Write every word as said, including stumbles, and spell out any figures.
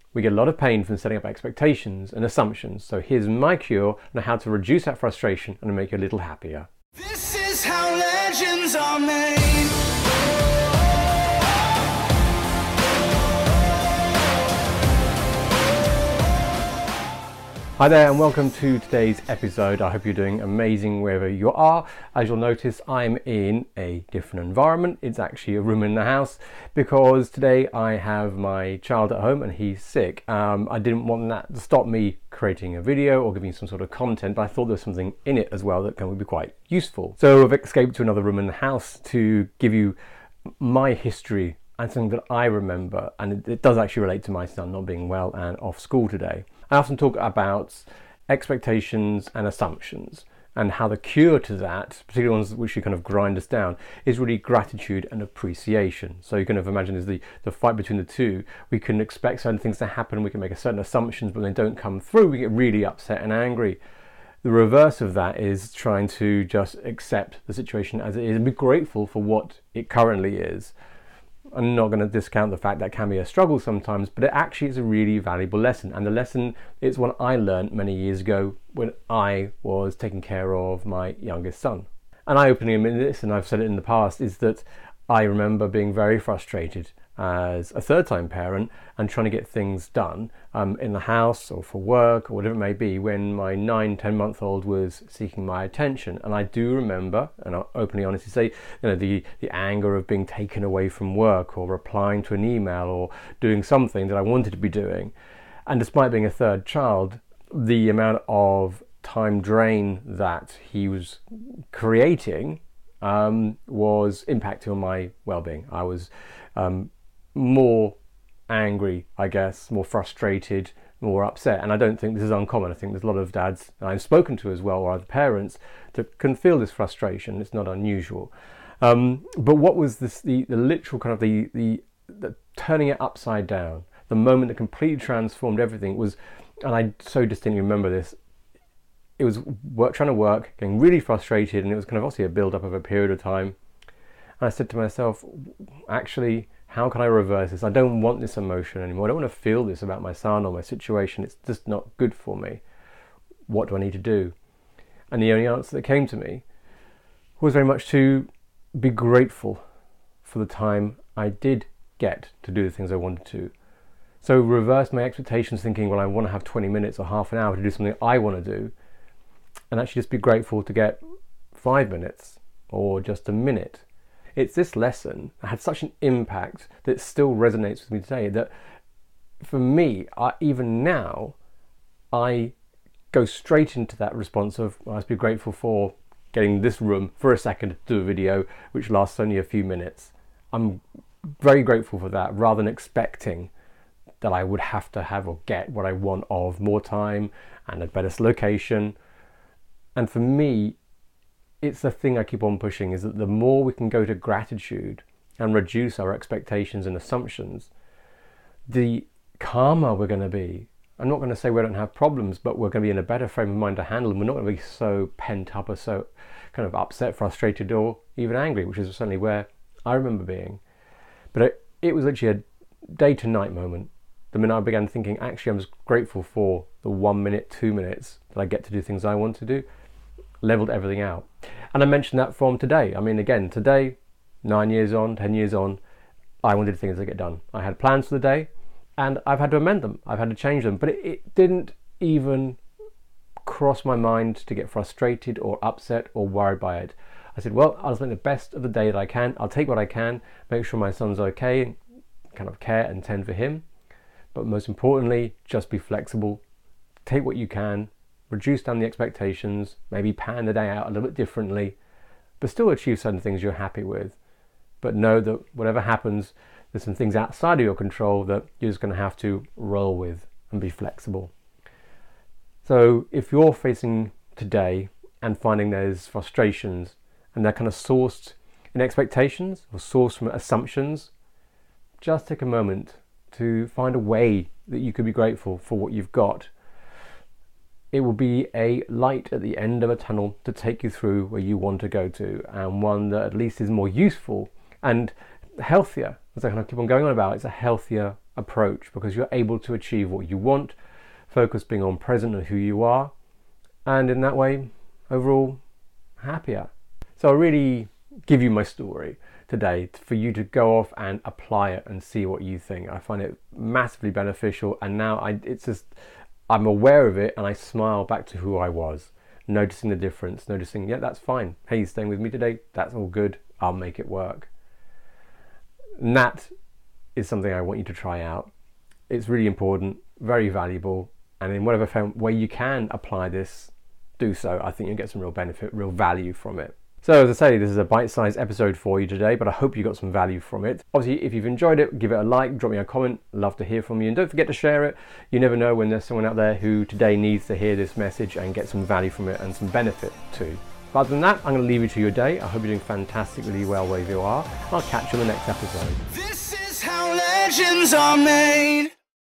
We get a lot of pain from setting up expectations and assumptions. So here's my cure on how to reduce that frustration and make you a little happier. This is how legends are made. Hi there and welcome to today's episode. I hope you're doing amazing wherever you are. As you'll notice, I'm in a different environment. It's actually a room in the house because today I have my child at home and he's sick. Um, I didn't want that to stop me creating a video or giving some sort of content, but I thought there was something in it as well that can be quite useful. So I've escaped to another room in the house to give you my history and something that I remember, and it, it does actually relate to my son not being well and off school today. I often talk about expectations and assumptions and how the cure to that, particularly ones which you kind of grind us down, is really gratitude and appreciation. So you kind of imagine is the, the fight between the two. We can expect certain things to happen, we can make a certain assumptions, but when they don't come through, we get really upset and angry. The reverse of that is trying to just accept the situation as it is and be grateful for what it currently is. I'm not going to discount the fact that can be a struggle sometimes, but it actually is a really valuable lesson. And the lesson is one I learned many years ago when I was taking care of my youngest son. And I openly admit this, and I've said it in the past, is that I remember being very frustrated as a third-time parent and trying to get things done um, in the house or for work or whatever it may be when my nine, ten-month-old was seeking my attention. And I do remember, and I'll openly honestly say, you know, the, the anger of being taken away from work or replying to an email or doing something that I wanted to be doing. And despite being a third child, the amount of time drain that he was creating um, was impacting on my well-being. I was um, more angry, I guess, more frustrated, more upset. And I don't think this is uncommon. I think there's a lot of dads that I've spoken to as well, or other parents, that can feel this frustration. It's not unusual. Um, but what was this, the, the literal kind of the, the, the turning it upside down, the moment that completely transformed everything was, and I so distinctly remember this, it was work, trying to work, getting really frustrated, and it was kind of obviously a build-up of a period of time. And I said to myself, actually, how can I reverse this? I don't want this emotion anymore. I don't want to feel this about my son or my situation. It's just not good for me. What do I need to do? And the only answer that came to me was very much to be grateful for the time I did get to do the things I wanted to. So reverse my expectations, thinking, well, I want to have twenty minutes or half an hour to do something I want to do, and actually just be grateful to get five minutes or just a minute. It's this lesson that had such an impact that still resonates with me today, that for me, I, even now, I go straight into that response of, well, I must be grateful for getting this room for a second to do a video which lasts only a few minutes. I'm very grateful for that, rather than expecting that I would have to have or get what I want of more time and a better location. And for me, it's the thing I keep on pushing, is that the more we can go to gratitude and reduce our expectations and assumptions, the calmer we're going to be. I'm not going to say we don't have problems, but we're going to be in a better frame of mind to handle them. We're not going to be so pent up or so kind of upset, frustrated, or even angry, which is certainly where I remember being. But it, it was actually a day to night moment. The minute I began thinking, actually, I'm just grateful for the one minute, two minutes that I get to do things I want to do, leveled everything out. And I mentioned that from today. I mean, again, today, nine years on, ten years on, I wanted things to get done. I had plans for the day and I've had to amend them. I've had to change them, but it, it didn't even cross my mind to get frustrated or upset or worried by it. I said, well, I'll make the best of the day that I can. I'll take what I can, make sure my son's okay, kind of care and tend for him. But most importantly, just be flexible. Take what you can, reduce down the expectations, maybe pan the day out a little bit differently, but still achieve certain things you're happy with. But know that whatever happens, there's some things outside of your control that you're just going to have to roll with and be flexible. So if you're facing today and finding there's frustrations and they're kind of sourced in expectations or sourced from assumptions, just take a moment to find a way that you could be grateful for what you've got. It will be a light at the end of a tunnel to take you through where you want to go to, and one that at least is more useful and healthier as I kind of keep on going on about, it's a healthier approach because you're able to achieve what you want, focus being on present and who you are, and in that way, overall, happier. So I really give you my story today for you to go off and apply it and see what you think. I find it massively beneficial, and now I, it's just, I'm aware of it and I smile back to who I was, noticing the difference, noticing, yeah, that's fine. Hey, you're staying with me today? That's all good. I'll make it work. And that is something I want you to try out. It's really important, very valuable, and in whatever way you can apply this, do so. I think you'll get some real benefit, real value from it. So as I say, this is a bite-sized episode for you today, but I hope you got some value from it. Obviously, if you've enjoyed it, give it a like, drop me a comment. Love to hear from you. And don't forget to share it. You never know when there's someone out there who today needs to hear this message and get some value from it and some benefit too. But other than that, I'm going to leave you to your day. I hope you're doing fantastically well wherever you are. I'll catch you in the next episode. This is how legends are made.